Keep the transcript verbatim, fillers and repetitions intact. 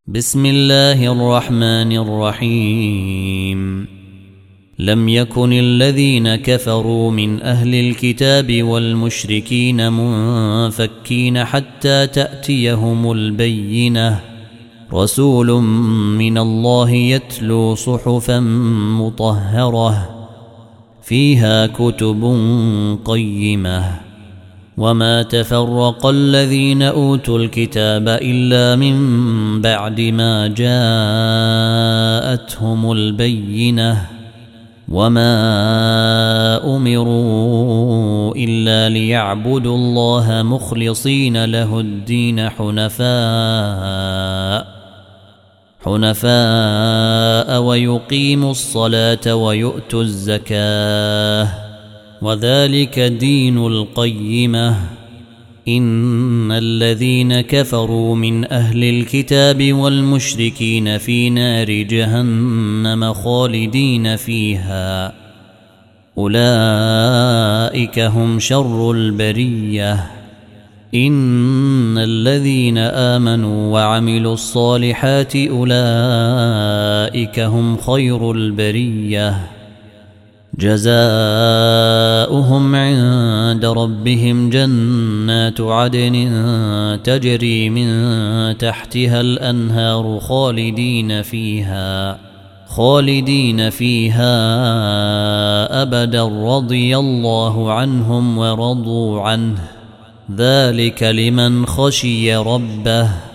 بسم الله الرحمن الرحيم. لم يكن الذين كفروا من أهل الكتاب والمشركين منفكين حتى تأتيهم البينة، رسول من الله يتلو صحفا مطهرة فيها كتب قيمة. وما تفرق الذين أوتوا الكتاب إلا من بعد ما جاءتهم البينة، وما أمروا إلا ليعبدوا الله مخلصين له الدين حنفاء حنفاء ويقيموا الصلاة ويؤتوا الزكاة، وذلك دين القيمة. إن الذين كفروا من أهل الكتاب والمشركين في نار جهنم خالدين فيها، أولئك هم شر البرية. إن الذين آمنوا وعملوا الصالحات أولئك هم خير البرية، جزاؤهم عند ربهم جنات عدن تجري من تحتها الأنهار خالدين فيها خالدين فيها أبدا، رضي الله عنهم ورضوا عنه، ذلك لمن خشي ربه.